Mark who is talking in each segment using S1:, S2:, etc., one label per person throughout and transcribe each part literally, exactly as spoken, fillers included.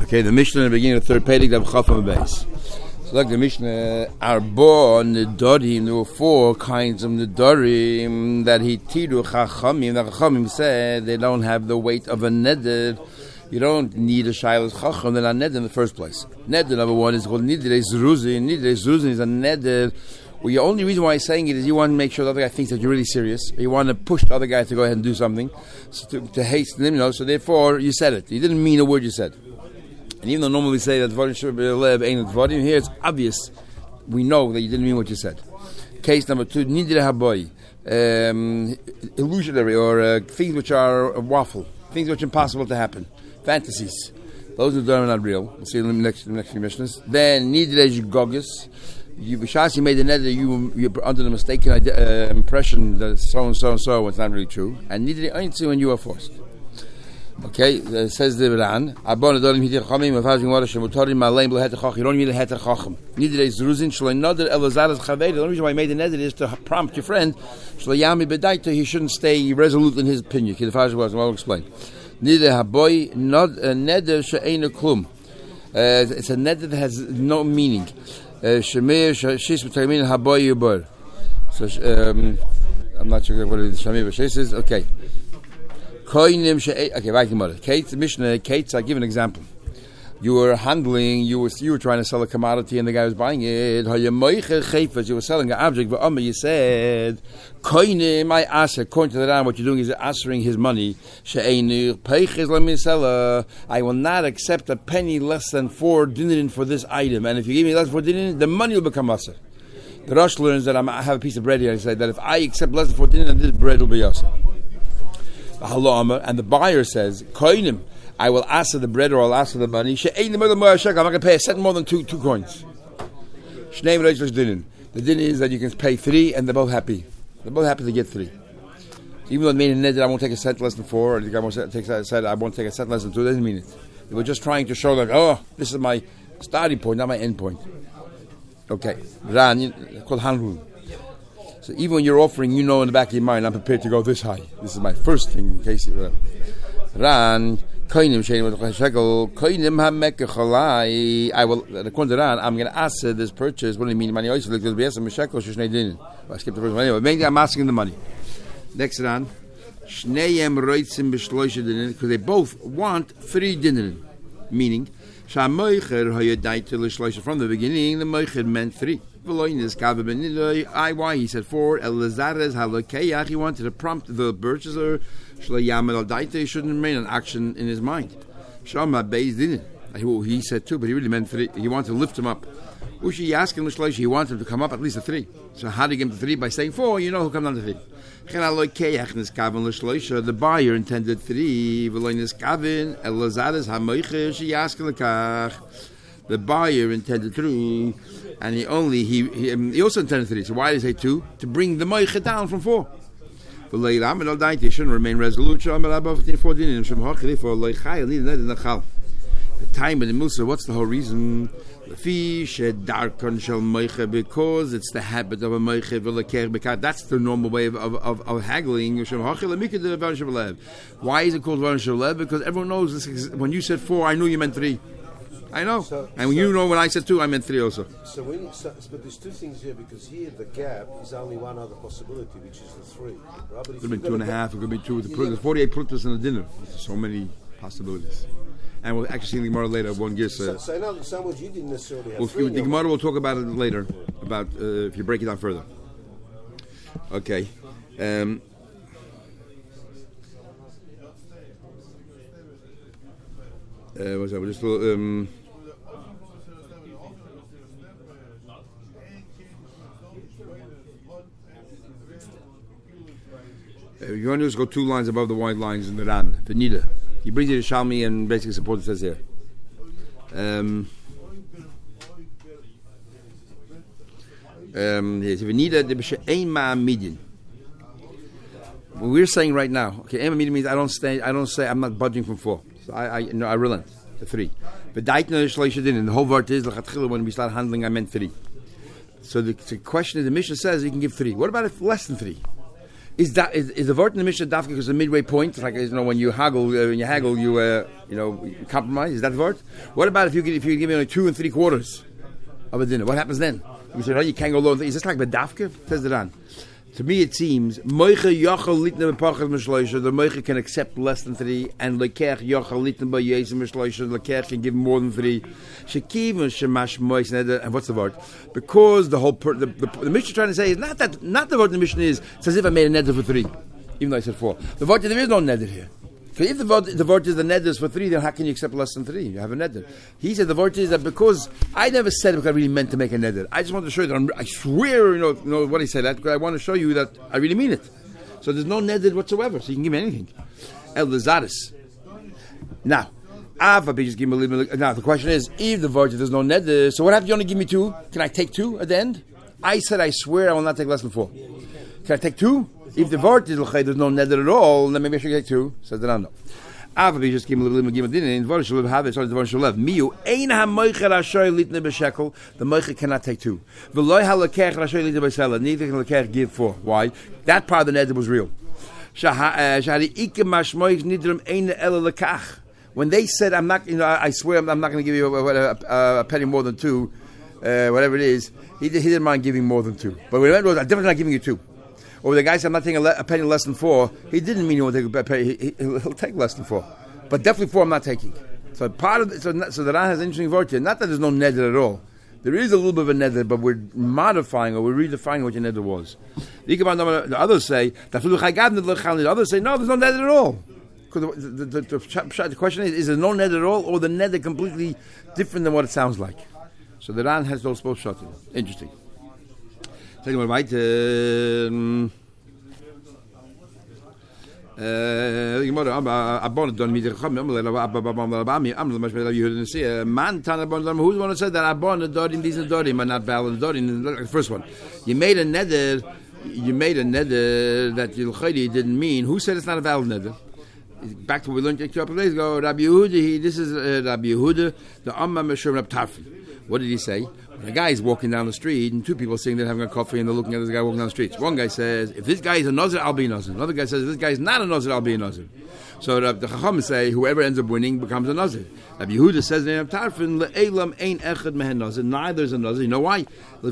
S1: Okay, the Mishnah in the beginning of the third page of Chafam base. So like the Mishnah, Arbo Nedarim, there were four kinds of Nedarim that he tiru Chachamim. The Chachamim said they don't have the weight of a Neder. You don't need a Shailas Chacham, they're not Neder in the first place. Neder number one is called Nidrei Zruzin. Nidrei Zruzin is a Neder. Well, the only reason why he's saying it is you want to make sure the other guy thinks that you're really serious. Or you want to push the other guy to go ahead and do something, so to, to hasten him, you know. So therefore, you said it. You didn't mean a word you said. And even though normally we say that Dvarim should be lev ain't Dvarim, here it's obvious. We know that you didn't mean what you said. Case number two, Nidre Haboy, um, illusionary or uh, things which are a waffle, things which are impossible to happen, fantasies. Those who are not real. We'll see in the next, the next few missions. Then Nidre Gogus. You, B'shas, you made the neder, you, you're under the mistaken uh, impression that so and so and so, it's not really true. And Nidre Einzu when you are forced. Okay, uh, says the Ran. Abon adorim hitir chamim afazing water shemutorim maleim leheter chachim. You don't need a heter chachim. Nidrei zruzin shloi noder elazar's chavei. The only reason why I made the neder is to prompt your friend shloi yami bedaita. He shouldn't stay resolute in his opinion. Kidafaj was. I'll explain. Nidrei haboy not a neder she'einu klum. It's a neder that has no meaning. Shemir shis b'taymin haboy yubor. So um, I'm not sure what it is. Shemir b'shis is okay. Okay, right, Gemara. Kate, Mishnah, Kate, I give an example. You were handling, you were you were trying to sell a commodity and the guy was buying it. You were selling an object, but you said, my aser, according to the Ram, what you're doing is answering his money. I will not accept a penny less than four dinarin for this item. And if you give me less than four dinarin, the money will become aser. The Rosh learns that I'm, I have a piece of bread here. I say that if I accept less than four dinarin, this bread will be aser. And the buyer says, Koinim, I will ask for the bread or I'll ask for the money. I'm not going to pay a cent more than two two coins. The din is that you can pay three and they're both happy. They're both happy to get three. Even though it made a net that I won't take a cent less than four, or the guy won't take a cent, I won't take a cent less than two, doesn't mean it. They were just trying to show like, oh, this is my starting point, not my end point. Okay. Ran, called Hanrun. So even when you're offering, you know in the back of your mind, I'm prepared to go this high. This is my first thing in case you Ran, koinim shein shekel, koinim hamekechalai. I will, according to Ran, I'm going to ask this purchase. What do you mean? Money also because we have some shekel shnei dinin. I skipped the first one anyway. Maybe I'm asking the money. Next Ran, shneihem roitzim b'shloisha dinin because they both want three dinin, meaning shamoicher hayadaitel shloisha from the beginning. The moicher meant three. I why he said four. Elazarez halakeyach. He wanted to prompt the purchaser. He shouldn't remain an action in his mind. Shama beis didn't. He said two, but he really meant three. He wanted to lift him up. Ushi asking l'shloish. He wanted him to come up at least a three. So how do you get him to three? By saying four, you know he'll come down to three. The buyer intended three. Elazarez hamoicher. She asked l'kach. The buyer intended three, and he only he he, um, he also intended three. So why did he say two? To bring the moicha down from four. He shouldn't remain resolute. The time of the Musa. What's the whole reason? Because it's the habit of a moicha. That's the normal way of of, of, of haggling. Why is it called Varan Shalev? Because everyone knows this. When you said four, I knew you meant three. I know, so, and so, you know when I said two, I meant three also.
S2: So, when, so, but there's two things here because here the gap is only one other possibility, which is the three. Right? But
S1: it could be two and a half. It could be two. The yeah, there's forty-eight prutas in the dinner. There's so many possibilities, and we'll actually see the Gemara later. One gives. Uh,
S2: so, so in other words, you didn't necessarily have
S1: we'll,
S2: three.
S1: The Gemara will talk about it later. About uh, if you break it down further. Okay. Um, uh, what's that? We're just. Um, Uh, you want to just go two lines above the white lines in the Ran, the Nida. He brings you to Shalmi and basically supports what it says here. Um, um, what we're saying right now, okay, Ema Midin means I don't stay, I don't say I'm not budging from four. So I, I no, I relent to three. But the whole word is when we start handling, I meant three. So the, the question is, the Mishnah says you can give three. What about if less than three? Is that is, is the word in the Mishnah dafka because the midway point? It's like, you know, when you haggle, uh, when you haggle, you uh, you know, you compromise. Is that the word? What about if you if you give me only two and three quarters of a dinner? What happens then? You say, oh, you can't go lower. Is this like the dafka? Says the Ran. To me, it seems moiche yachal litne bepachas mishloisha. The moiche can accept less than three, and lekech yachal litne by yezim mishloisha. Lekech can give more than three. Shekiv shemash mois neder. And what's the word? Because the whole per, the, the the Mishnah is trying to say is not that not the word in the Mishnah is. It's as if I made a neder for three, even though I said four. The word there is no neder here. Because if the word the word is the neder is for three, then how can you accept less than three? You have a neder. He said the word is that because I never said it because I really meant to make a neder. I just want to show you that I'm, I swear, you know, you know what he said that because I want to show you that I really mean it. So there's no neder whatsoever. So you can give me anything. El Lazaris. Now, now the question is, if the word there's no neder, so what happens? You only give me two? Can I take two at the end? I said I swear I will not take less than four. Can I take two? If the word is l'chay, there's no neder at all, then maybe I should take two. Says the Rambam. Avabi just give a little bit of dinner. In Dvar Shalev have it. So the Dvar Shalev. Miu ein ha moicher ashoy litne b'shekel. The moicher cannot take two. V'loy ha lekech ashoy litne b'sela. Neither can lekech give four. Why? That part of the neder was real. Shahari ike mashmoich nidrim ein ela lekach. When they said, "I'm not," you know, I swear, I'm, I'm not going to give you a, a, a, a penny more than two, uh, whatever it is. He, he didn't mind giving more than two. But when it was, I'm definitely not giving you two. Or the guy said, I'm not taking a, le- a penny less than four. He didn't mean he won't take a penny. He, he, he'll take less than four. But definitely four I'm not taking. So part of the, so, so the Ran has an interesting word here. Not that there's no neder at all. There is a little bit of a neder, but we're modifying or we're redefining what your neder was. The others say, the others say, no, there's no neder at all. Because the, the, the, the, the question is, is there no neder at all, or the neder completely different than what it sounds like? So the Ran has those both shots. Interesting. Sagen wir weiter. Gemara, Abban don mit der Chacham, Amle must be you didn't see a man Tan Abban. Who's one that said that Abban Dorim these are Dorim and not valid Dorim? The first one, you made a neder. You made a neder that Yilchaydi didn't mean. Who said it's not a valid neder? Back to what we learned a couple of days ago. Rabbi Yehuda. He, this is uh, Rabbi Yehuda, the Amma Meshur Rab Tarfon. What did he say? When a guy is walking down the street and two people are sitting there having a coffee and they're looking at this guy walking down the street. One guy says, if this guy is a Nazir, I'll be a Nazir. Another guy says, if this guy is not a Nazir, I'll be a Nazir. So the, the Chacham say, whoever ends up winning becomes a Nazir. Rabbi Yehuda says in Rab Tarfon, Le'elam ein echad mehen Nazir. Neither is a Nazir. You know why? When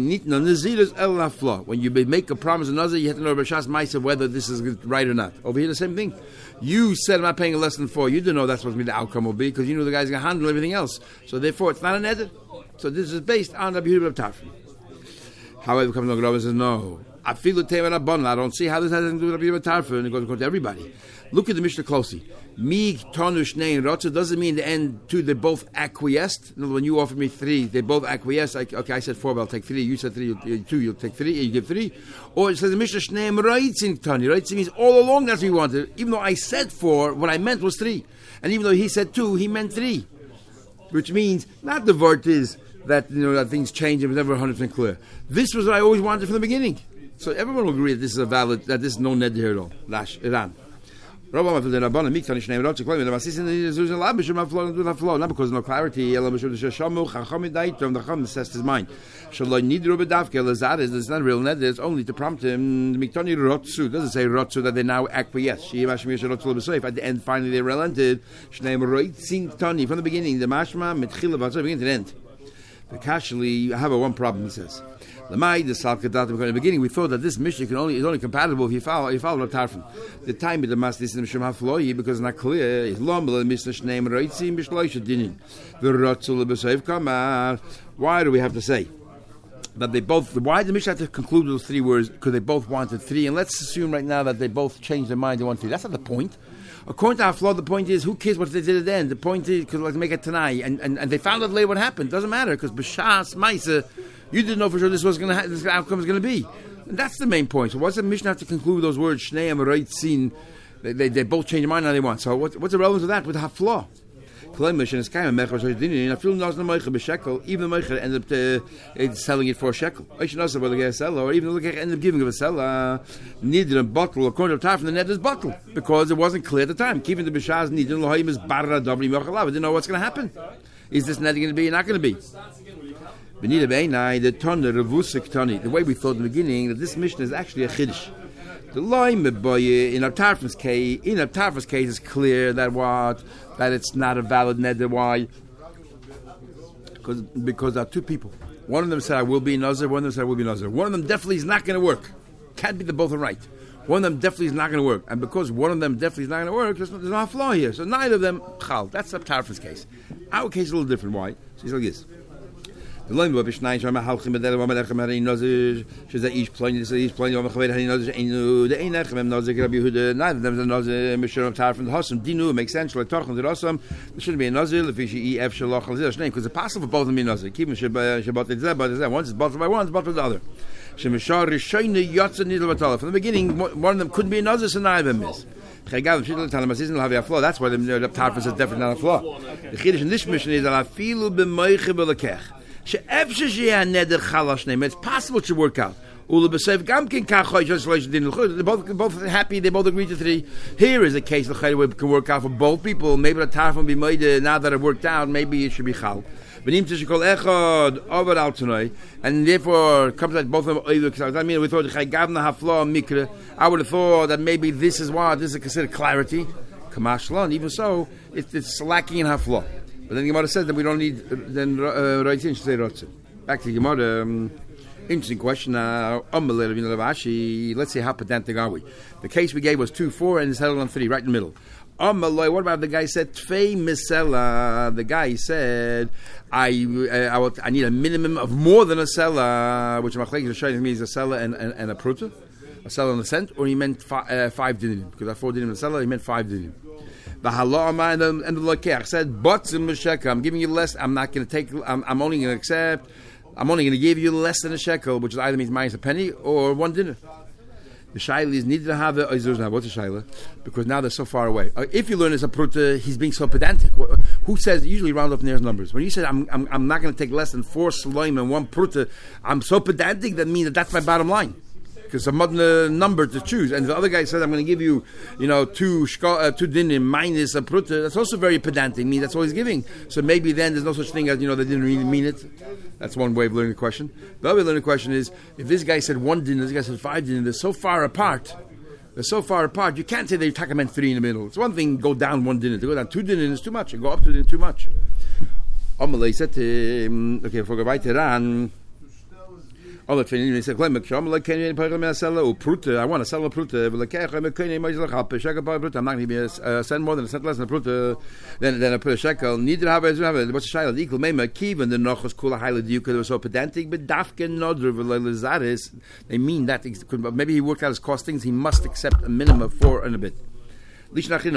S1: you make a promise to Nazir, you have to know B'shas Maisa whether this is right or not. Over here, the same thing. You said, I'm not paying a less than four. You didn't know that's supposed to be the outcome will be because you knew the guy's going to handle everything else. So therefore, it's not a neder. So this is based on Rabbi Yehuda Rab Tarfon. However, comes along and says, no. I feel the Teva Rabban. I don't see how this has anything to do with Rabbi Yehuda Rab Tarfon. It goes to everybody. Look at the Mishnah closely. Mi tonu shnei rotza doesn't mean the end two. They both acquiesced. No, when you offered me three, they both acquiesced. I, okay, I said four, but I'll take three. You said three, you, two. You'll take three. You give three. Or it says the Mishnah shnei reitzin tani. Reitzin means all along that's what we wanted. Even though I said four, what I meant was three. And even though he said two, he meant three. Which means not the word is that you know that things change. It was never one hundred percent clear. This was what I always wanted from the beginning. So everyone will agree that this is a valid, that this is no neder here at all. Lash Iran. Not because of no clarity. The Chacham assessed his mind. It's not real neder. It's only to prompt him. It doesn't say rotsu that they now acquiesce. At the end, finally they relented. From the beginning, the mashma beginning to the end. The Kashli, I have a one problem. He says. In the beginning, we thought that this mission can only is only compatible if you follow you follow Rab Tarfon. The time of the master is Mishnah Hafloi because it's not clear. It's long, but Mishnah Shneim Reitzim Bishloisha Dinin. The Ratzul B'Seif Kamar. Why do we have to say that they both? Why did the Mishnah have to conclude those three words? Because they both wanted three, and let's assume right now that they both changed their mind. They want three. That's not the point. According to Hafloi, the point is who cares what they did at the end. The point is because like make it tonight, and, and and they found out later what happened. Doesn't matter because B'Shas Maisa. You didn't know for sure this was going to ha- this outcome is going to be. And that's the main point. So what's the Mishnah have to conclude those words? Shneim Reitzin. They, they they both change their mind now they want. So what, what's the relevance of that with Hafloi? Even the Meicher ended up uh, selling it for a shekel. I should know whether they sell or even the Meicher ended up giving it a seller. Needed a bottle according to Tarfon the net is bottle because it wasn't clear at the time. Keeping the Bishaz needed Lohaim is barra dobri mochalav. Didn't know what's going to happen. Is this net going to be or not going to be? The the way we thought in the beginning that this mission is actually a chiddush. The line in Abtarf's case, in Abtarf's case, it's clear that what that it's not a valid neder. Why? Because because there are two people. One of them said I will be nazir. One of them said I will be nazir. One of them definitely is not going to work. Can't be the both are right. One of them definitely is not going to work, and because one of them definitely is not going to work, there's no, there's no flaw here. So neither of them chal. That's Abtarf's case. Our case is a little different. Why? So he's like this. The line will be nine. So I'm halchim bedel. I'm lechem harin nazir. She's that each plane. This each plane. I'm chaved harin nazir. Inu the ein lechem nazir. Rabbi Yehuda. Neither of them is a nazir. Mishur Abtar from the Hasam. Dinu makes sense. Like Torchon the Hasam. There shouldn't be a nazir. Lefishi ef shalach al zeh. Because it's possible for both of them to be nazir. Keep them shabbat tzeh, but tzeh. Once it's both by one, it's both by the other. Shemishar rishayne yatzah nidl batala. From the beginning, one of them couldn't be a nazir, so neither of them is. That's why the Abtar is definitely not a flaw. The chiddush in this mission is that afilu b'moiche b'lekech. It's possible to work out. They're both, both happy, they both agree to three. Here is a case where it can work out for both people. Maybe the tarf will be made now that it worked out, maybe it should be chal. And therefore, it comes like both of them. I mean, we thought I would have thought that maybe this is why this is considered clarity. Kamashlan, even so, it's, it's lacking in hafla. But then the Gemara says that we don't need then Reitzin should say Rotze. Back to the Gemara. Um, interesting question. Now, let's see how pedantic are we. The case we gave was two, four, and it's held on three, right in the middle. What about the guy said Tvei Misela? The guy said I uh, I, will, I need a minimum of more than a sela, which Machlekes is showing me is a sela and, and, and a pruta, a sela and a cent, or he meant fi, uh, five dinim because I four dinim a sela, he meant five dinim. The halama and the, and the lokech said, "Botzim m'shekel. I'm giving you less. I'm not going to take. I'm, I'm only going to accept. I'm only going to give you less than a shekel, which either means minus a penny or one dinner." The shaila is needed to have the oizur. What's the shaila? Because now they're so far away. Uh, if you learn as a pruta, he's being so pedantic. Who says usually round up nearest numbers? When you said I'm I'm, I'm not going to take less than four sloim and one pruta, I'm so pedantic that means that that's my bottom line. Because I'm not a number to choose, and the other guy says I'm going to give you, you know, two shka, uh, two dinim minus a pruta. That's also very pedantic. I mean, that's all he's giving. So maybe then there's no such thing as, you know, they didn't really mean it. That's one way of learning the question. The other way of learning the question is if this guy said one din, this guy said five din, they're so far apart. They're so far apart. You can't say they're talking about three in the middle. It's one thing go down one din, to go down two din is too much, and go up two din too much. Amalei said to him, okay, if we go right on. All the training he said, "Let me come. Like can you pay me sell or pruta? I want to sell a pruta. But like can you make like a shekel by pruta? I'm not going to be uh, send more than a cent less than a pruta. Then then I put a shekel. Neither have I have it. What's a shekel equal? Maybe a kiv and the nochos kula highlight you could was so pedantic, but dafken nodr v'leizaris. They mean that maybe he worked out his costings. He must accept a minimum of four and a bit. When he said Tvei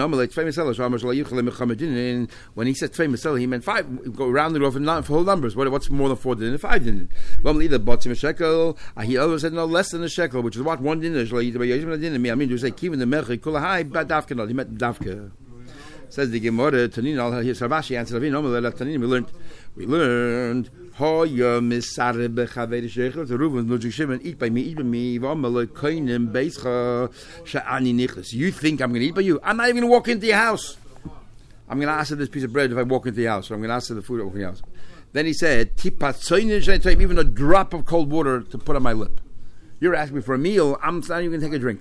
S1: Misela, he meant five. Go round it off in whole numbers. What, what's more than four din? Five din. Either botzim a shekel. He always said no less than a shekel, which is what one din is. I mean, to say kivin the merchi kula high, but dafka. He meant dafka. Says the Gemara. Tanin al here Sarvashi answered. We learned. We learned. Ho yo misare bechaveri shekel. The Reuven no Shimon eat by me, eat by me. V'amalei koinem beischa she'ani nichlis. You think I'm going to eat by you? I'm not even going to walk into your house. I'm going to ask for this piece of bread if I walk into your house, or I'm going to ask for the food over your house. Then he said, "Tipat tzoyin she'nitayim, even a drop of cold water to put on my lip. You're asking me for a meal. I'm not even going to take a drink.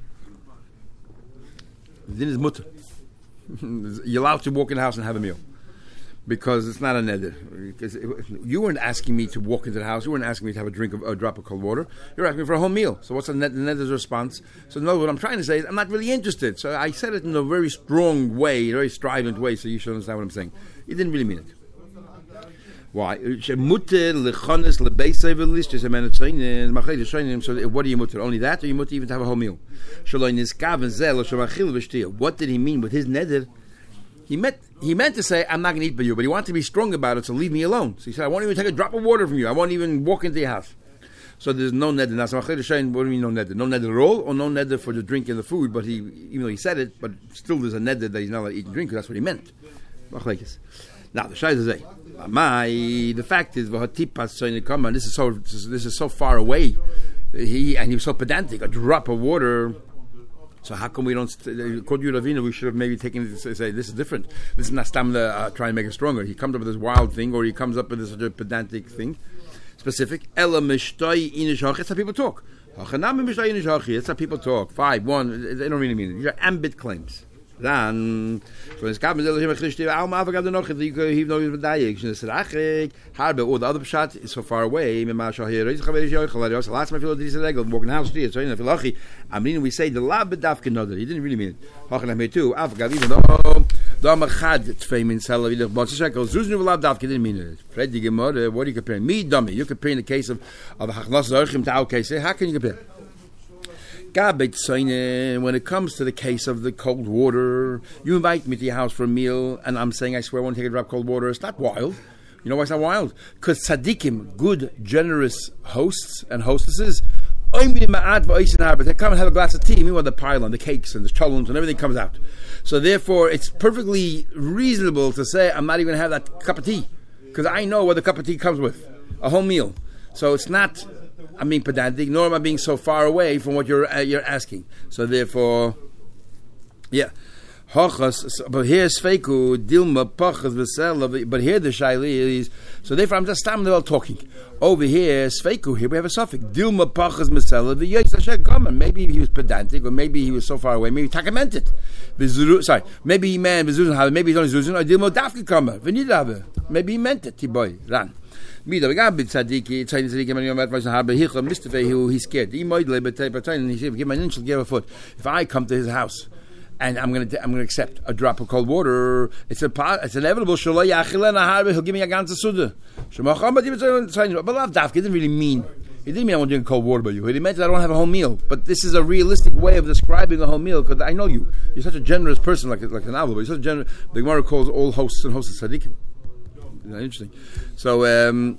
S1: Then is mutter. You're allowed to walk in the house and have a meal." Because it's not a neder. Because you weren't asking me to walk into the house. You weren't asking me to have a drink of a drop of cold water. You're asking me for a whole meal. So what's the, ned- the neder's response? So no, what I'm trying to say is I'm not really interested. So I said it in a very strong way, a very strident way, so you should understand what I'm saying. You didn't really mean it. Why? So what do you mutter? Only that, or you mutter even to have a whole meal? What did he mean with his neder? He meant he meant to say, I'm not going to eat by you, but he wanted to be strong about it, so leave me alone. So he said, I won't even take a drop of water from you. I won't even walk into your house. So there's no neder. Now, so what do you mean no neder? No neder at all, or no neder for the drink and the food, but he, even though he said it, but still there's a neder that he's not allowed to eat and drink, because that's what he meant. Now, the shayla is my the fact is, this is so this is so far away. He and he was so pedantic. A drop of water. So how come we don't? According to Ravina, we should have maybe taken it to say this is different. This is not stam uh, trying to make it stronger. He comes up with this wild thing, or he comes up with this such a pedantic thing, specific. Ela mishtoi inish. That's how people talk. That's how people talk. Five, one, they don't really mean it. These are ambit claims. Then, so it's got me the Christi, I'll have got the knock, you have no medayik. She said, Achik, Harbe, or the other shot is so far away. Masha here, it's Kaveri Yochel, last my field is a regular walking house street. So in the Philachi, I mean, we say the lab bedafkin other. He didn't really mean it. Hachan me too, I've got even though Damachad Tfame in Salah, the Botshakel, Zuznu lab dafkin didn't mean it. Fred, you what are you comparing? Me, dummy. You're comparing the case of of Hachnas Archim to our case. How can you compare? When it comes to the case of the cold water, you invite me to your house for a meal, and I'm saying, I swear I won't take a drop of cold water. It's not wild. You know why it's not wild? Because tzaddikim, good, generous hosts and hostesses, they come and have a glass of tea. Meanwhile, the pylon, the cakes, and the cholents, and everything comes out. So therefore, it's perfectly reasonable to say, I'm not even going to have that cup of tea, because I know what the cup of tea comes with, a whole meal. So it's not... I'm being pedantic, nor am I being so far away from what you're uh, you're asking. So therefore, yeah. But here Sveiku, Dilma, Pachas, Vesela, but here the Shaili is, so therefore I'm just standing there talking. Over here, Sveiku, here we have a suffix. Dilma, Pachas, Vesela, the Yetz Hashem, maybe he was pedantic, or maybe he was so far away, maybe Taka meant it. Sorry, maybe he meant, maybe he's only Zuzun, or Dilma, Dafka Kama, Venidave. Maybe he meant it, Tiboy, Ran. Mida, we got bit tzadiki, tzadiki, tzadiki, man, you know, was habe hichel, Mister Who he's scared. He might live, but he said, give my inch, give a foot. If I come to his house and I'm going to, I'm going to accept a drop of cold water, it's a, it's inevitable. Shalai yachilena harbe, he'll give me a ganze suda. Shemacham, but he was saying, but love dafka, he didn't really mean. He didn't mean I want to drink cold water by you. He meant that I don't have a whole meal. But this is a realistic way of describing a whole meal, because I know you. You're such a generous person, like like an album. But you're such a generous. The Gemara calls all hosts and hosts tzaddikim. Interesting. So, um,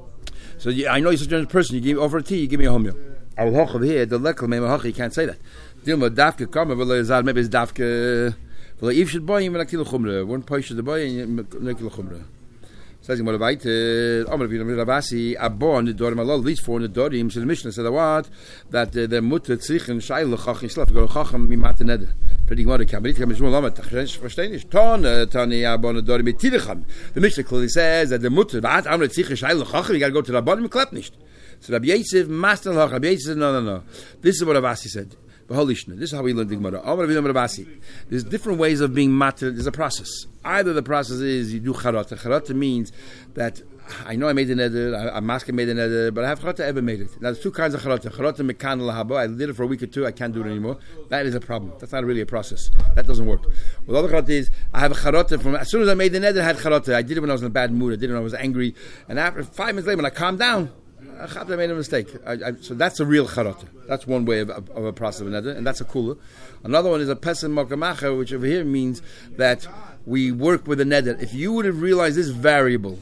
S1: so yeah, I know you're such a generous person. You give me over a tea, you give me a whole meal. Al hochav here, the lekel mei mahachi, you can't say that. Dilma dafke kama, v'lo maybe it's dafke. V'lo if should buy him v'nakil chumra. One point should buy and nakil chumra. Says him what about it? Amar v'yam Rabasi abo on the dorim alol. At least four on the dorim. So the Mishnah said what that the mutter tzrichen shail chachim slaf go chachim mimat neder. Pretty much can but come small lamad tachresh verstehen ist ton tani abo on the dorim mit tilcham. The Mishnah clearly says that the mutter vat amar tzrichen shail chachim you got to go to the bottom clap nicht. So Rabbi Yosef master chachim. Rabbi Yosef said no no no. This is what Rabasi said. This is how we learn the Gemara. There's different ways of being matter. There's a process. Either the process is you do charata. Charata means that I know I made the neder, I'm masking made the neder, but I have charata ever made it. Now there's two kinds of charata. Charata mekan lahaba. I did it for a week or two. I can't do it anymore. That is a problem. That's not really a process. That doesn't work. Well, the other charata is I have a charata from as soon as I made the neder, I had charata. I did it when I was in a bad mood. I did it when I was angry, and after five minutes later, when I calmed down, I made a mistake. I, I, so that's a real charata. That's one way of, of, of a process of another, and that's a kula. Another one is a pesach makamacha, which over here means that we work with a neder. If you would have realized this variable,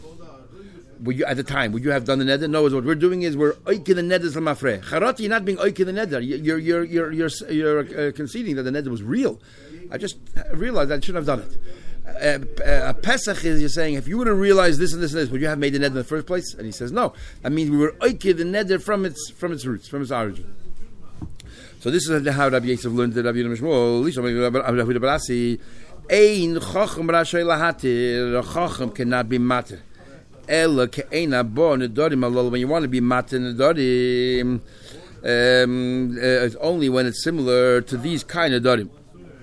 S1: would you at the time would you have done the neder? No, what we're doing is we're oiking the neder l'mafrei. Charata, you're not being oiking the neder. You're you're you're you're you're uh, conceding that the neder was real. I just realized that I shouldn't have done it. Uh, uh, a Pesach is you're saying if you would have realized this and this and this, would you have made the neder in the first place? And he says no. That means we were oikid the neder from its from its roots, from its origin. So this is how Rabbi Yosef learned that Rabbi Yishmael, Rabbi Barasi, ein chacham rashay lahatir, a chacham cannot be matir. Ela ke'ena bo nedarim alol. When you want to be matir nedarim, um, uh, it's only when it's similar to these kind of nedarim.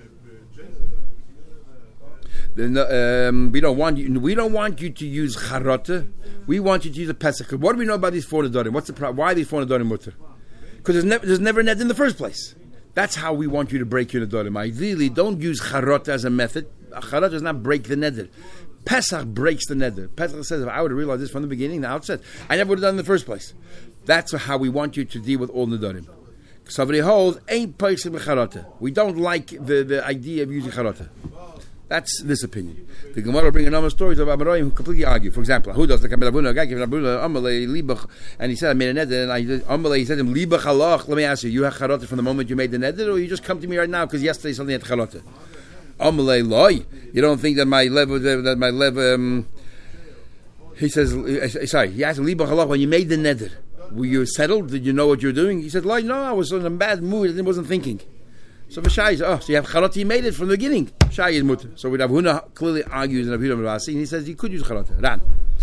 S1: Um, we don't want you. We don't want you to use charata. We want you to use a pesach. What do we know about these four nedarim? What's the pro- why are these four nedarim mutter? Because there's never there's never a neder in the first place. That's how we want you to break your nedarim. Ideally, don't use charata as a method. Charata does not break the neder. Pesach breaks the neder. Pesach says, if I would have realized this from the beginning, the outset, I never would have done it in the first place. That's how we want you to deal with all nedarim. Somebody holds ain't pesach b'charata. We don't like the, the idea of using charata. That's this opinion. The Gemara will bring a number of stories of Amoraim who completely argue. For example, who does the Kamel Abuna? A guy gave Abuna Amalei Libach, and he said, "I made a neder." And I Amalei, he said to him, "Libach halach." Let me ask you: you have charata from the moment you made the neder, or you just come to me right now because yesterday something had charata? Amalei loy. You don't think that my level, that my level? Um, he says, "Sorry." He asked him, "Libach halach." When you made the neder, were you settled? Did you know what you were doing? He said, "Loy, no, I was in a bad mood. I wasn't thinking." So Vashai is, oh, so you have charata, you made it from the beginning. Shai is mutter. So with Rav Huna clearly argues in Rav Huna Ravasi, and he says you could use charata. Ran.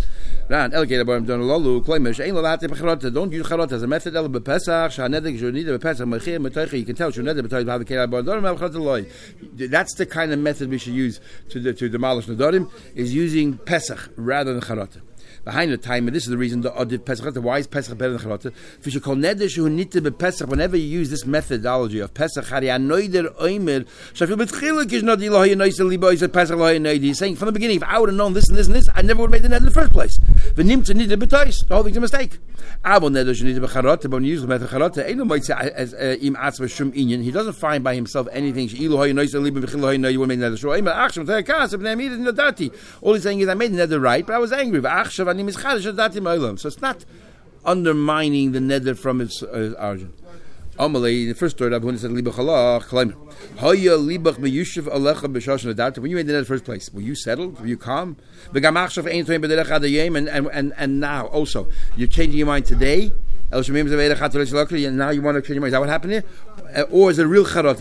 S1: Ran, Elgate Abarim Donalalu, Claimish, Ain't Lalati Becharata, don't use Charata as a method of Pesach, Shanedig, Junida, Pesach, Machir, Matachi, you can tell Junida, Batachi, Havakela Abarim, Becharata. That's the kind of method we should use to, the, to demolish Nadarim, is using Pesach rather than Charata. Behind the time, and this is the reason the Adif Pesach. Why is Pesach better than Charata? If you should call Neder who need to be Pesach, whenever you use this methodology of Pesach, Hari Anoider Oimer, Shafil Betchilik is not Ilahi Noise Liba is a Pesach Lahi Noidi. He's saying from the beginning, if I would have known this and this and this, I never would have made the Neder in the first place. The Nimtza need to be Tois. The whole thing's a mistake. Abo Neder should need to be Charata, but when you use the method Charata, Eino might say as Im Atzma Shum Inyan. He doesn't find by himself anything. Ilahi Noise Liba Bechilahi Noidi. You would make Neder Shul Oimer Achshav Tekas. If Neder is not dirty. All he's saying is I made the Neder right, but I was angry. Achshav Anim is Chadash. So it's not undermining the neder from its uh, origin. Amalei, the first story, when it said libach halach, claim haya libach meyushav alecha b'shashan adarta. When you made the neder in the first place, were you settled? Were you calm? V'gamachshav ein toim b'derech adayim, and and and now also you're changing your mind today. El shemim zevei lechat v'lesh and now you want to change your mind. Is that what happened here? Uh, or is it a real charata?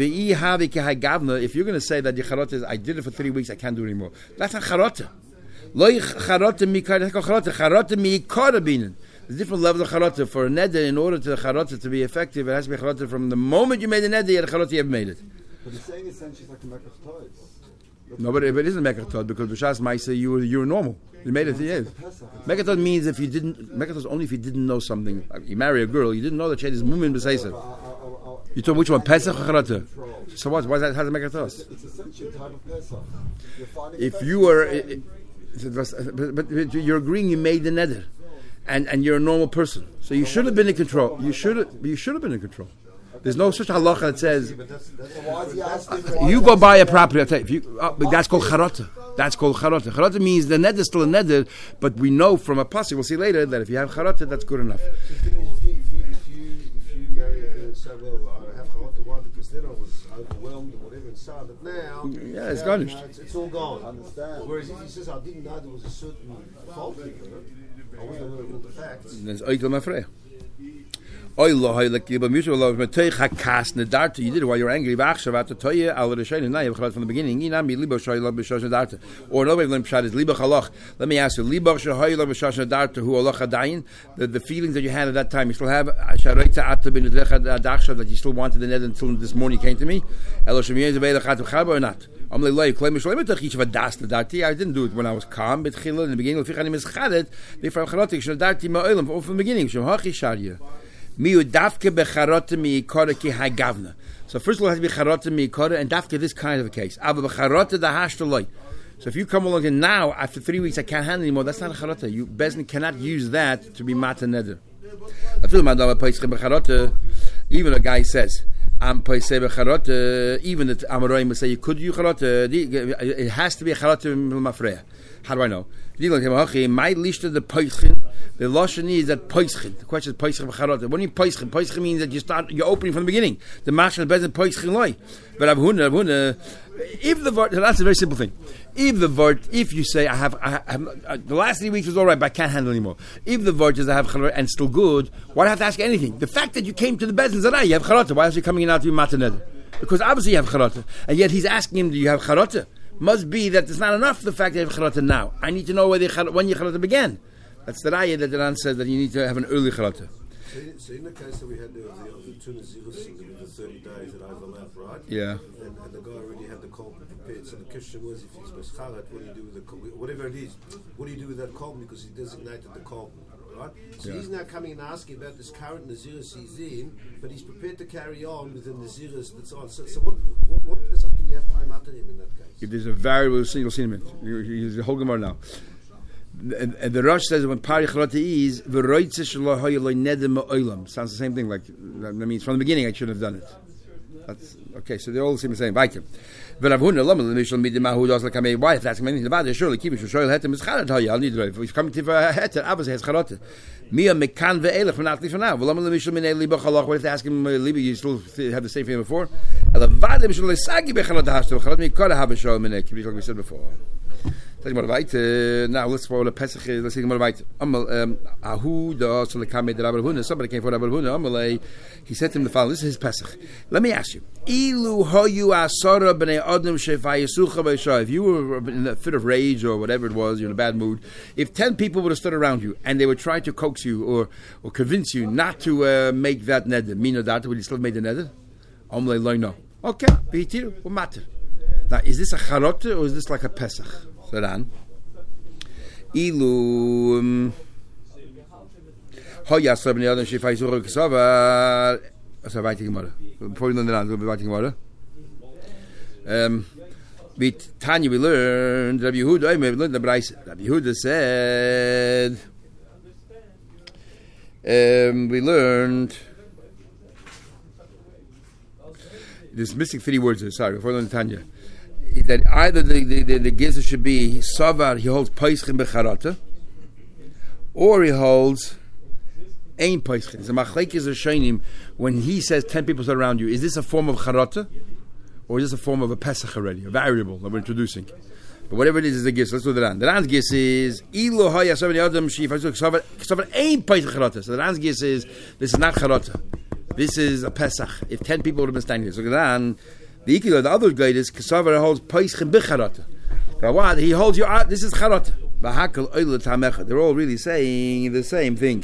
S1: If you're going to say that your charata is, I did it for three weeks, I can't do it anymore. That's not charata. Loy charata mikar charata charata mikar binen. There's different levels of charata for a neder. In order to the charata to be effective, it has to be charata from the moment you made the neder. You had a charata, you have made it.
S3: But he's saying essentially it's like a mekach toys.
S1: No, but it isn't mekach tod because b'shas ma'aseh you were you were normal. You made it. Yes. Mekach tod means if you didn't. Mekach tod is only if you didn't know something. You marry a girl, you didn't know that she had this mumin b'seisa. You told which one, Pesach or charata? So what? Why is that? How's it mekach tod?
S3: It's essentially a type of Pesach.
S1: If you were. It, But, but, but you're agreeing you made the neder, and, and you're a normal person, so you should have been in control. You should have you should have been in control. There's no such halacha that says uh, you go buy a property. I'll tell you, if you uh, that's called charata. That's called charata. Charata means the neder is still a neder, but we know from a pasuk we'll see later that if you have charata, that's good enough.
S2: If you if you if you marry and say, well, I have charata, why? Because then I was overwhelmed or whatever, and so on. But now,
S1: yeah, it's
S2: now,
S1: garnished.
S2: You know, it's, it's all gone.
S3: I understand.
S2: Whereas if he says, I didn't know there was a certain fault in it, I wasn't aware of all the facts.
S1: There's oikel mafreya. Oilo like you, but mutual love. But take hakas nedarta. You did it while you were angry. V'achshav at toye al reshayin. Now you have from the beginning. Ina mi libo shayla b'shash nedarta. Or another way of learning pshat is libo halach. Let me ask you, libo shayla b'shash nedarta. Who halach adayin? The the feelings that you had at that time, you still have. Sharaita atta bin nedrecha adachshav that you still wanted the neder until this morning you came to me. Elo shemiyez ve'lechat v'chaba or not? I'm like, like, claim Mishloim Tachich Vadas Nadarti. I didn't do it when I was calm, but Chila in the beginning. Fichani Mischadet. Before Charotik Shadarti Ma'olam from the beginning. Shem Hachi Sharia. Miu Dafke Becharota Mi Ikora Ki Hagavna. So first of all, it has to be Charota Mi Ikora, and Dafke this kind of a case. Ava Becharota Da Hashtaloi. So if you come along and now after three weeks I can't handle anymore, that's not a Charota. You Bezin cannot use that to be Mata Neder. I feel Madama Paische Becharota. Even a guy says. Am paiseh becharata. Even the Amoraim will say you could use charata. It has to be a charata mafreya. How do I know? My list the peischin. The lashon is that peischin. The question is peischin becharata. What do you mean peischin? Peischin means that you start. You're opening from the beginning. The mashal bezin peischin loy. But avhuna avhuna. If the word, that's a very simple thing. If the word, if you say I have, I have uh, the last three weeks was all right, but I can't handle anymore. If the word is I have charata and still good, why do I have to ask anything? The fact that you came to the bezin zarai, you have charata. Why is he coming in out to be mataneder? Because obviously you have charata, and yet he's asking him, do you have charata? Must be that it's not enough the fact that you have charata now. I need to know where the, when your charata began. That's the raya that the Ran says that you need to have an early charata.
S2: So in, so in the case that we had the, the, the two Nazirus with the thirty days that overlap, right?
S1: Yeah.
S2: And, and the guy already had the kolb prepared. So the question was, if he's bescharat, what do you do with the kolb? Whatever it is, what do you do with that kolb? Because he designated the kolb, right? So yeah. He's now coming and asking about this current Nazirus he's in, but he's prepared to carry on with the Nazirus that's on. So, so what what, what pesach can you have to be matter him in that case?
S1: If there's a variable single sentiment, you the whole Gemara now. And, and the Rosh says when pari charata is v'roitze shelo hoya lo neder ma'olam. Sounds the same thing. Like that means from the beginning I shouldn't have done it. That's okay. So they all seem the same. Vayim. But Avhuna lama l'mishal midima who does like a why if that's anything about it surely keep it shoyel hetem is charat hoya. I'll need to. If he's coming to heter, Abbas has charata. Mia mekan ve'elech from not for now. V'lama l'mishal minei liba chalach. What if they ask him liba? You still have the same thing before. Elavadim shelo sagi becharata hashto. Charata mikara habeshol minei. Like we said before. Now let's follow the Pesach. Let's see more weiter. Ahu da so the Kamei the Rabbi Huna. Somebody came for Rabbi Huna. Amalei. He said to him the following. This is his Pesach. Let me ask you. Ilu hoyu asara b'nei adam shefayisucha b'yisha. If you were in a fit of rage or whatever it was, you're in a bad mood. If ten people would have stood around you and they would try to coax you or or convince you not to uh, make that neder, mina data, would you still make the neder? Amalei loy no. Okay. B'hitiru. What matter? Now, is this a charotah or is this like a Pesach? So then, Ilu Hoya Sabni Adam Shifai Zuruk Sava. So writing mother. Before we learn the land, we'll be writing mother. Um, with Tanya, we learned Rabbi Yehuda. We learned the Bryce. Rabbi Yehuda said, um, we learned. There's missing three words there. Sorry, before we learn Tanya. That either the the, the, the gizer should be savar, he holds peischin becharata, or he holds ein peischin. The machlekes are shainim when he says ten people are around you. Is this a form of charata, or is this a form of a pesach already, a variable that we're introducing? But whatever it is, is the giz. Let's do the ran. The ran's giz is ilo haya sabani adam shifazuk savar savar ein peischin charata. So the ran's giz is this is not charata. This is a pesach. If ten people would have been standing here, so the ran. The Ikila, the other guy is Kesavar holds Paischim Bicharata. Rawad, he holds you out, this is Charata. Bahakal Oilat Hamecha. They're all really saying the same thing.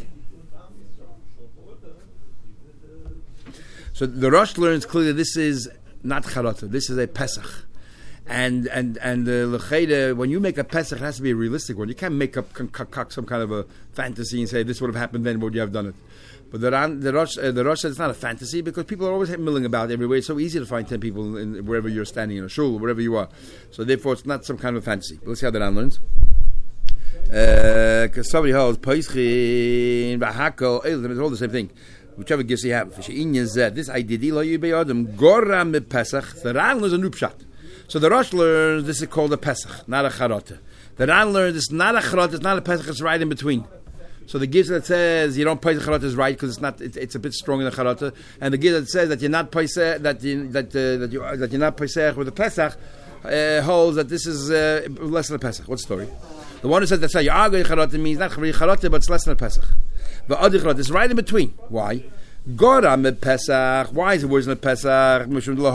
S1: So the Rosh learns clearly this is not Charata, this is a Pesach. And and and the uh, L'cheida, when you make a Pesach, it has to be a realistic one. You can't make up concoct some kind of a fantasy and say this would have happened then, would you have done it? But the the Rosh, uh, the Rosh says it's not a fantasy because people are always milling about everywhere. It's so easy to find ten people in wherever you're standing in a shul, wherever you are. So therefore, it's not some kind of fantasy. But let's see how the Ran learns. Because uh, somebody holds Peischin, Bahako, it's all the same thing. Whichever gifts you have. This idea, Goram mit Pesach. The Ran learns a new pshat. So the Rosh learns this is called a Pesach, not a Charata. The Ran learns it's not a Charata, it's not a Pesach, it's right in between. So the giz that says you don't pay the charata is right because it's not it's, it's a bit stronger than charata, and the giz that says that you're not paiseh that you, that uh, that you that you're not paiseh with the pesach uh, holds that this is uh, less than a pesach. What story? The one who says that say you are going charata means not really charata but it's less than a pesach. The other charata is right in between. Why? Gora me pesach. Why is it worse than a pesach?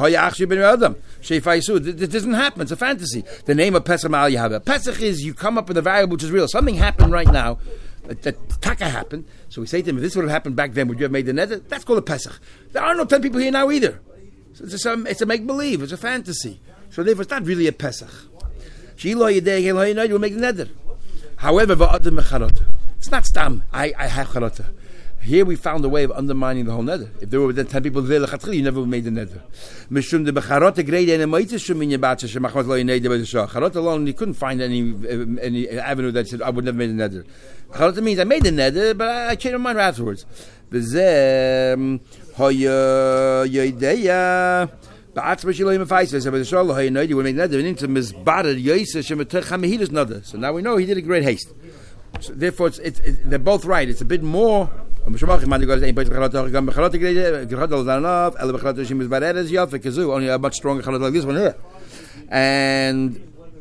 S1: It doesn't happen. It's a fantasy. The name of pesach ma'al yahava. Pesach is you come up with a variable which is real. Something happened right now. That taka happened, so we say to him, if this would have happened back then, would you have made the neder? That's called a Pesach. There are no ten people here now either. So it's a, it's a make-believe, it's a fantasy. So therefore it's not really a Pesach. You will make the neder. However, it's not stam, I, I have charata. Here we found a way of undermining the whole neder. If there were then ten people there, you never made the neder. Charata alone, you couldn't find any any avenue that said I would never made the neder. Charata means I made the neder, but I changed my mind afterwards. So now we know he did a great haste. So therefore, it's, it's, it's, they're both right. It's a bit more. Only a much stronger charata like this one here. And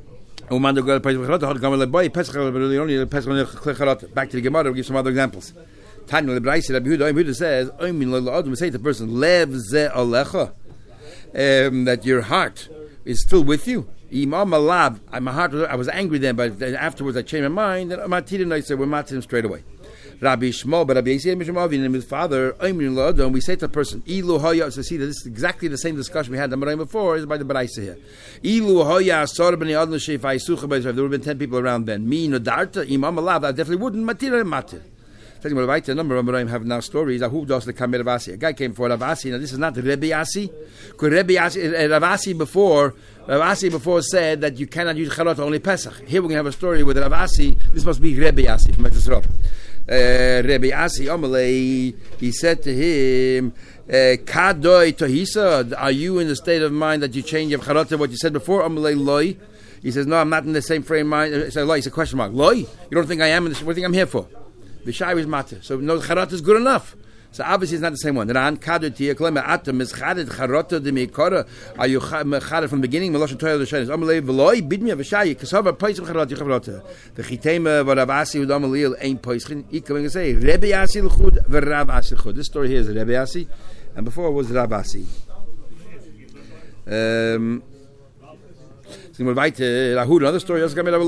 S1: back to the Gemara, we'll give some other examples. Tanya Lebraisa says, say to the person, um, that your heart is still with you. Imam Alab, my heart, I was angry then, but then afterwards I changed my mind. And Matid and I said, we're matzim straight away. Rabbi Shmuel, but Rabbi Yisrael Mishmavi and his father, and we say to the person, Ilu Hoya, so see that this is exactly the same discussion we had the Marayim before, is by the Baraisa here. Ilu Hoya, Sor B'nei Adon Shefai Sucha, there would have been ten people around then. Me, Nodarta, Imam Alab, I definitely wouldn't, Matid and Matid. Telling me right, a number of Amoraim have now stories. Who does the Kamer Ravasi? A guy came for Ravasi. Now this is not Rebbe Asi. Because Rebbe Asi, Ravasi before, Ravasi before said that you cannot use Charot only Pesach. Here we're going to have a story with Ravasi. This must be Rebbe Asi from Etzisrot. Uh, Rebbe Asi Amalei, he said to him, Kadoi Tohisa, are you in the state of mind that you change of Charot what you said before? Amalei Loi. He says, no, I'm not in the same frame of mind. He said, Loi, it's a question mark. Loi? You don't think I am? In this, what do you think I'm here for? The Shai is matter. So no charat is good enough. So obviously it's not the same one. Ran kader tia klema atam is chared charota de meikara. Are you chared from the beginning? Melosha toya the shaynis. Amalei v'loi bidmi avashayi. Kasava paisam charot yicharota. The chitema v'ravasi v'damalil ain't paischin. Ikaling to say Rebbe Yasi l'chud v'Rav Asi l'chud. This story here is Rebbe Yasi, and before it was Rav Asi. Um. So we're right to another story.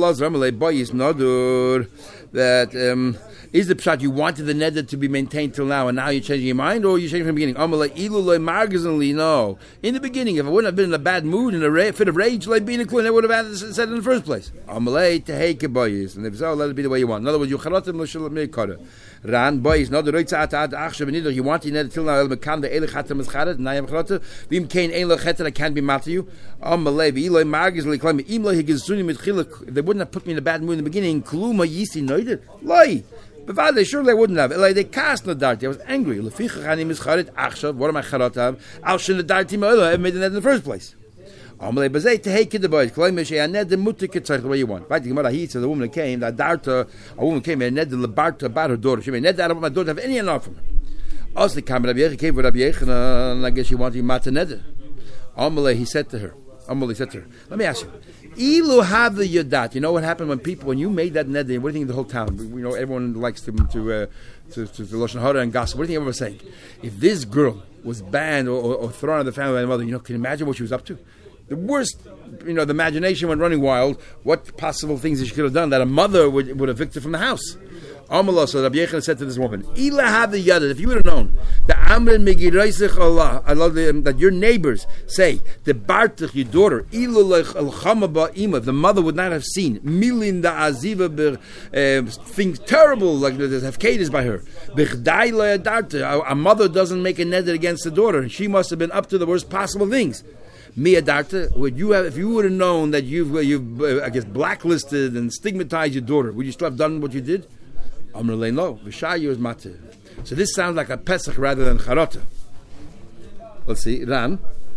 S1: That um, is the pshat you wanted the neder to be maintained till now, and now you're changing your mind, or you're changing from the beginning? No. In the beginning, if I wouldn't have been in a bad mood, in a ra- fit of rage, like being a clue, I would have said it in the first place. And if so, let it be the way you want. In other words, you Ran boys, not the right at at action. You want in it till now. The can the elichat is chared. Now you have chared. Vim kain ein lochet. I can't be mad to you. Am malay. Eloi margis li claim. Imlo he gezuni mit chiluk. If they wouldn't have put me in a bad mood in the beginning, kluma yisi noided. Lie. But they surely wouldn't have. Like they cast no dart. I was angry. Leficha chanim is chared. Achshav. What am I chared have? I'll shin the dart team. I made it in the first place. Amalei bazei to hate the boys. Claim she and the mutter kitzach the way you want. Right? The Gemara he says the woman that came, that darta, a woman came and ned the lebarta about her daughter. She made ned that about my daughter have any enough from her. Also the camera Rabbi Yechon came with Rabbi Yechon, and I guess she wanted mata neder. Amalei he said to her. Amalei said to her. Let me ask you. Ilu have the yadat. You know what happened when people when you made that neder? What do you think of the whole town? You know everyone likes to to uh, to, to, to lashon hara and gossip. What do you think everyone was saying? If this girl was banned or, or, or thrown out of the family by the mother, you know, can you imagine what she was up to? The worst, you know, the imagination went running wild. What possible things she could have done that a mother would, would evict her from the house? Amallah, so Rabbi Yechon said to this woman, Ila have the yadad, if you would have known, the Amrin Megiraisich Allah, I love the, that your neighbors say, the Bartich, your daughter, Ila lech al Chamaba Ima, if the mother would not have seen, Milin da Aziva, uh, things terrible, like there's Hafkedis by her. Bichdai la Darta, a mother doesn't make a neder against the daughter. She must have been up to the worst possible things. Mia Darta, would you have, if you would have known that you've, you've uh, I guess, blacklisted and stigmatized your daughter, would you still have done what you did? Amrulay no, Vishayu is matir. So this sounds like a Pesach rather than Charota. Let's see, Ran.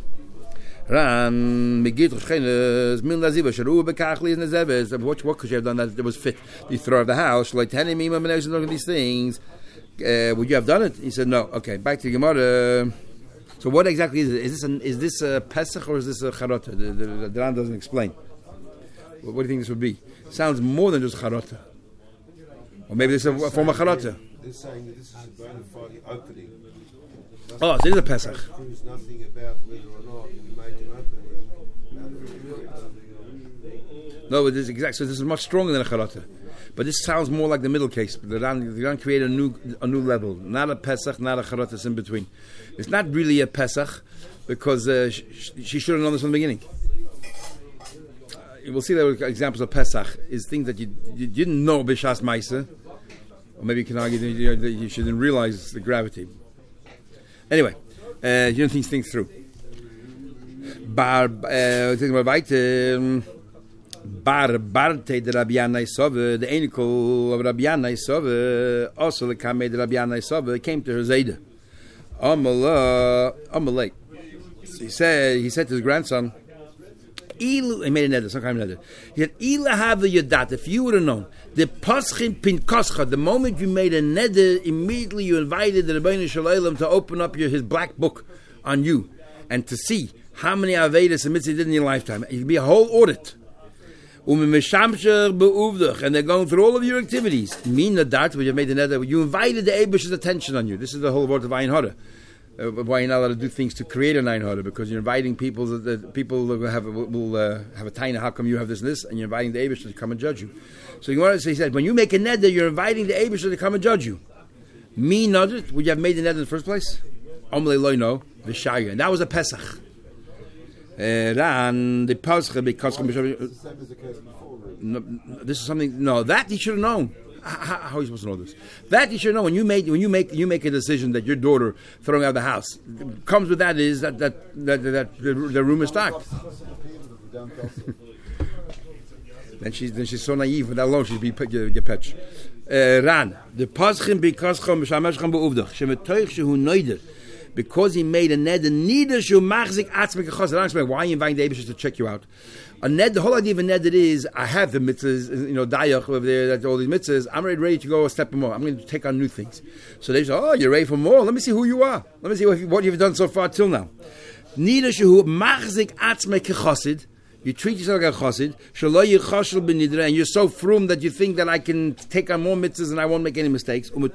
S1: Ran, Megid Roshchenes, Mil Naziva, Sharu Bekachli, Nazeves. What, what could you have done that it was fit? You throw out the house, like Tanim, Imam, and look at these things. Uh, would you have done it? He said, no. Okay, back to the Gemara. So what exactly is it? Is this, an, is this a Pesach or is this a Charota? The, the, the, the Ran doesn't explain. What, what do you think this would be? Sounds more than just Charota. Or maybe this is a form of Charota.
S2: They're saying that this is a bona fide opening.
S1: Oh, so it is a Pesach.
S2: It proves nothing about whether or not we made an opening.
S1: No, it is exact. So this is much stronger than a Charota. But this sounds more like the middle case. The Ran, the Ran created a new a new level. Not a Pesach, not a Charota, it's in between. It's not really a Pesach because uh, she, she should have known this from the beginning. Uh, we'll see that with examples of Pesach is things that you, you didn't know B'Shas Maisa, or maybe you can argue that you, that you shouldn't realize the gravity. Anyway, uh, you don't think things through. Bar, uh, think about um, Bar Barte de Rabbi Yanai Sove, the anicle of Rabbi Yanai Sove, also the Kameh de Rabbi Yanai Sove, came to her Zayda. Amala, Amalek. He said, he said to his grandson, Ilu, he made a neder, some kind of neder. He said, Ila have the yadat, if you would have known, the paschin pin koscha, the moment you made a neder, immediately you invited the Rebbeinu Shalom to open up your, his black book on you and to see how many Avedas and mitzvahs you did in your lifetime. It could be a whole audit. And they're going through all of your activities. Mean the dart, when you made the neder, you invited the Eibish's attention on you. This is the whole word of Ayin Hara. Uh, why you're not allowed to do things to create an Ayin Hara, because you're inviting people that, that people will have a, will uh, have a taina. How come you have this and this? And you're inviting the Eibush to come and judge you. So you want to say, he said, when you make a neder, you're inviting the Eibush to come and judge you. Me neder, would you have made the neder in the first place? Omle loy no, v'shaya, and that was a Pesach. Ran the Pesach because this is something. No, that he should have known. How, how are you supposed to know this? That you should know when you make when you make you make a decision that your daughter throwing out of the house comes with that is that that that, that, that the, the room is dark. then she's then she's so naive with that alone she'd be get patch. Ran the paschim because chum shamash chum beuvdach shemetoich shehu noider because he made a neder, neither shu machzik atzmik chassid. I don't explain why are you inviting the Eibusher to check you out. A ned, the whole idea of a neder is, I have the mitzvahs, you know, dayach over there, that all these mitzvahs. I'm ready, ready to go a step more. I'm going to take on new things. So they say, oh, you're ready for more? Let me see who you are. Let me see what, what you've done so far till now. Neither shu machzik atzmik chassid. You treat yourself like a chassid, and you're so frum that you think that I can take on more mitzvahs and I won't make any mistakes. They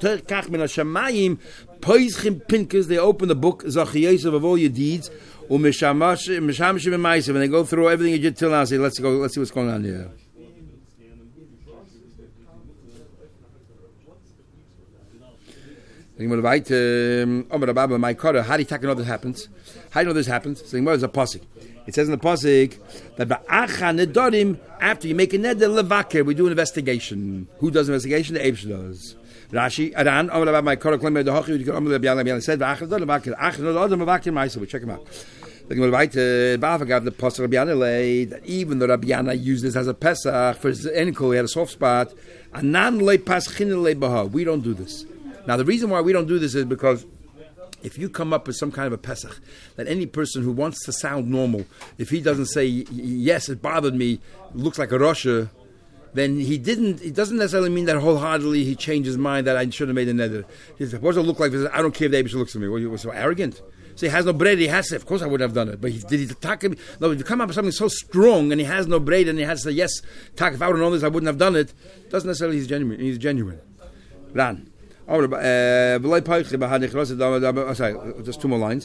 S1: open the book of all your deeds, and they go through everything you did till now. Say, let's go. Let's see what's going on here. How do you take know this happens? How do you know this happens? So it's a pasuk. It says in the pasuk that after you make a neder levaker, we do an investigation. Who does investigation? The Eibusher does. Rashi, Aran, Amar my Korah claimed the Hochi. You Amar Bialam said v'achad levaker. Achad levaker levaker ma'aser. We check him out. The Gemara writes, Ba'avagav the pasuk Rabbi Yana that even though Rabbi Yana used this as a pesach for his enkel, he had a soft spot. Anan le paschin le baha. We don't do this. Now the reason why we don't do this is because if you come up with some kind of a pesach, that any person who wants to sound normal, if he doesn't say, yes, it bothered me, looks like a Rasha, then he didn't, it doesn't necessarily mean that wholeheartedly he changed his mind that I should have made a neder. He said, what does it look like? He said, I don't care if the Eibusher looks at me. Well, you were so arrogant. So he has no bread, he has to, of course I would have done it. But he, did he attack him? No, if you come up with something so strong and he has no bread and he has to say, yes, tak, if I would have known this, I wouldn't have done it, doesn't necessarily he's genuine. He's genuine. Ran. Oh, sorry, just two more lines.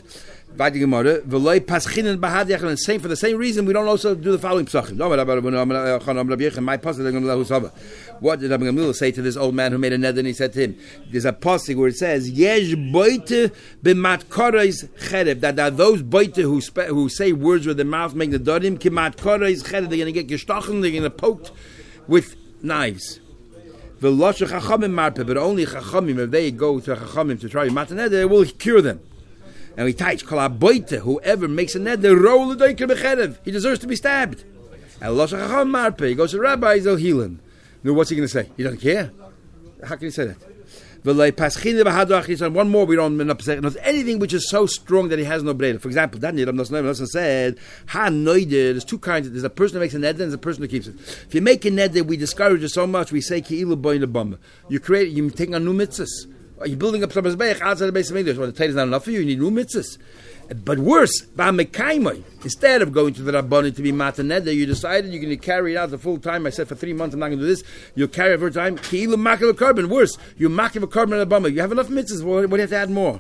S1: And same for the same reason, we don't also do the following psachim. My pasuk, what did Rabbi Gamliel say to this old man who made a neder? And he said to him, "There's a pasuk where it says, Yesh boite b'matkorais cherev." That are those boite who spe- who say words with their mouth, make the dorim kimatkorais cherev. They're going to get gestochen. They're going to poked with knives. But only Chachamim, if they go to Chachamim to try Matan Neder, they will cure them. And we teach, whoever makes a neder, roll the doiker becherev, he deserves to be stabbed. And Losh Chacham Marpe, he goes to rabbis, they'll heal him. Now what's he going to say? He doesn't care. How can he say that? One more, we don't know anything which is so strong that he has no breda. For example, Daniel said, Ha noide, there's two kinds. There's a person who makes a neder and there's a person who keeps it. If you make a neder, we discourage it so much, we say, Ki'ilu boy in the You create, you're taking on new mitzvahs. You're building up some Mizbeach outside the base of English. Well, the Torah is not enough for you, you need new mitzvahs. But worse, instead of going to the Rabbanim to be Matan Neder, you decided you're going to carry it out the full time. I said for three months I'm not going to do this. You'll carry it for a time. Ki'ilu makil a carbon. Worse, you makil a carbon and a bummer. You have enough mitzvahs. What do you have to add more?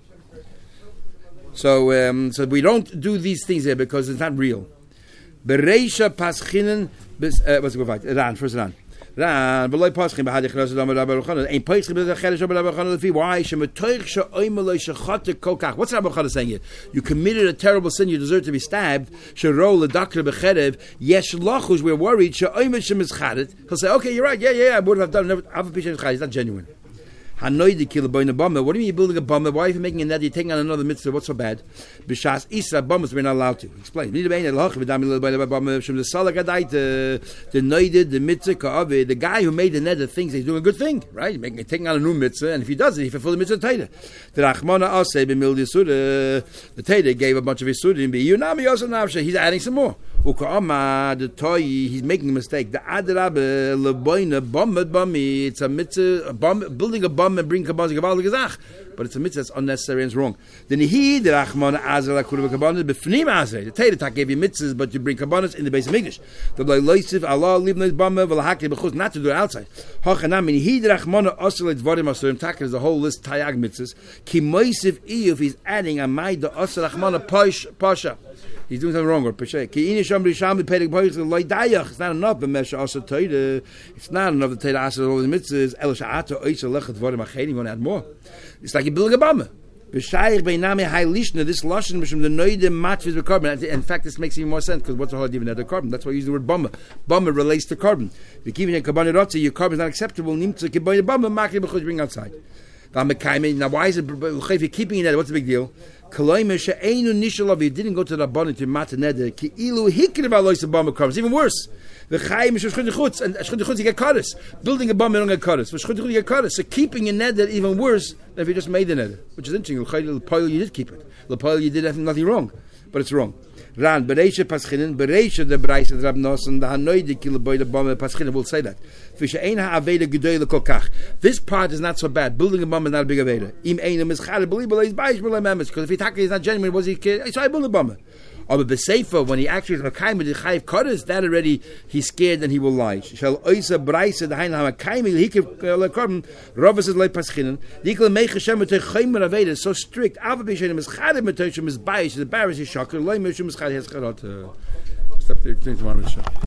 S1: So, um, so we don't do these things here because it's not real. Bereisha paschinen. What's it go fight? Ran first Ran. Ran. V'loy paschin b'hadich rasu dama Rabbi Yochanan. Ein paschin b'cheresh Rabbi Yochanan lefi. Why? Shemetoich she'oimeloi shechatek kokach. What's Rabbi Yochanan saying here? You committed a terrible sin. You deserve to be stabbed. She'ro ledakre b'cherev. Yesh lachus. We're worried. She'oimel shemizchadet. He'll say, okay, you're right. Yeah, yeah, I would have done. Never. It's not genuine. Hanoidi kill a boy in a bomber. What do you mean you're building a bomber? Why are you making a net? You're taking on another mitzvah. What's so bad? B'shas Isra bombers we're not allowed to. Explain. The noided, the mitzvah, the guy who made the net thinks he's doing a good thing, right? He's making, taking on a new mitzvah, and if he does it, he fulfills the mitzvah tater. The Rachmana Aseh b'mil yisuda. The tater gave a bunch of yisudim. B'yunami also navshe. He's adding some more. Uka'ama the toy. He's making a mistake. The adrabe leboina bomber bummy. It's a mitzvah. Building a bomb and bring kabbalah gaval gezach, but it's a mitzvah that's unnecessary and it's wrong. Then he the rachman azal akuv kabbalah befnim azay. The Torah gave you mitzvahs, but you bring kabbalah in the base of English. The loisif Allah leave no bomb v'lahakli b'chuz not to do it outside. Hachanam he the rachman asal dvarim asurim tak is the whole list tayag mitzvahs. Ki moisif if he's adding a maid the asal rachman pasha. He's doing something wrong or peshay. Ki ini sham risham b'perek boyich loy dayach. It's not enough. B'mesha asal Torah. It's not enough. The Torah asal all the mitzvahs. El sha'ata oisha lechat dvarim achedim. You want to add more? It's like you're building a bomber. B'shayich beinami hay lishna. This lashon mishum the noidem matches with carbon. In fact, this makes even more sense because what's the whole even at the carbon? That's why I use the word bomber. Bomber relates to carbon. If you're keeping a carbon rotzi, your carbon is not acceptable. Nimtza kiboy bomber makli b'chuz bring outside. Now why is it? If you're keeping it there, what's the big deal? You didn't go to the Rabbanim to Matan Neder. Ki'ilu hikriv alois bomber carbon. It's even worse. The chayim is shchut chutz, and shchut chutz you get kares. Building a bomb you don't get kares. For shchut chutz you get kares. So keeping your neder even worse than if you just made the neder, which is interesting. L'poil you did keep it. L'poil you did nothing wrong, but it's wrong. Ran bereisha paschinen bereisha the Braisa the Rab Nosson the hanoide kiloboy the bomb paschinen will say that. Fisha ein ha'aveda gedoyle kolkach. This part is not so bad. Building a bomb is not a big aveda. Im einem is chare believable is baish b'lei memes. Because if he taki is not genuine, was he kid? So I build a bomb. Or the Seifa, when he actually is Makaim with the Chayiv Kodesh, that already he's scared and he will lie. Shall Oisa Braisa the Hain Hamakaim he can Korban Rovas is like Paschinen. The equal Meich Hashem with Chaymer Aveda is so strict. Ava Bishanim is Chadim Metoshim is Baish the Baris is Shocker. Loy Mishum is Chad Heskarot. Stop the thing tomorrow.